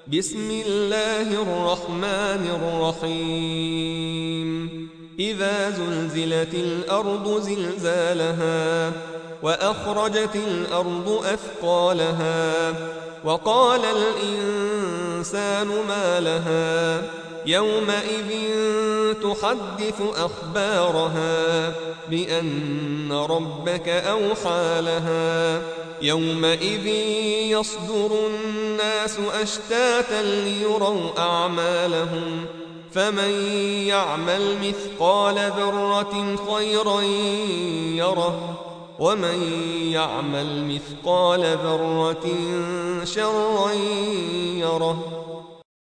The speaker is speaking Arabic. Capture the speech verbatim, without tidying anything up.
بسم الله الرحمن الرحيم إذا زلزلت الأرض زلزالها وأخرجت الأرض أثقالها وقال الإنسان ما لها يومئذ تحدث أخبارها بأن ربك أوحى لها يومئذ يصدر الناس أشتاتا ليروا أعمالهم فمن يعمل مثقال ذرة خيرا يره ومن يعمل مثقال ذرة شرا يره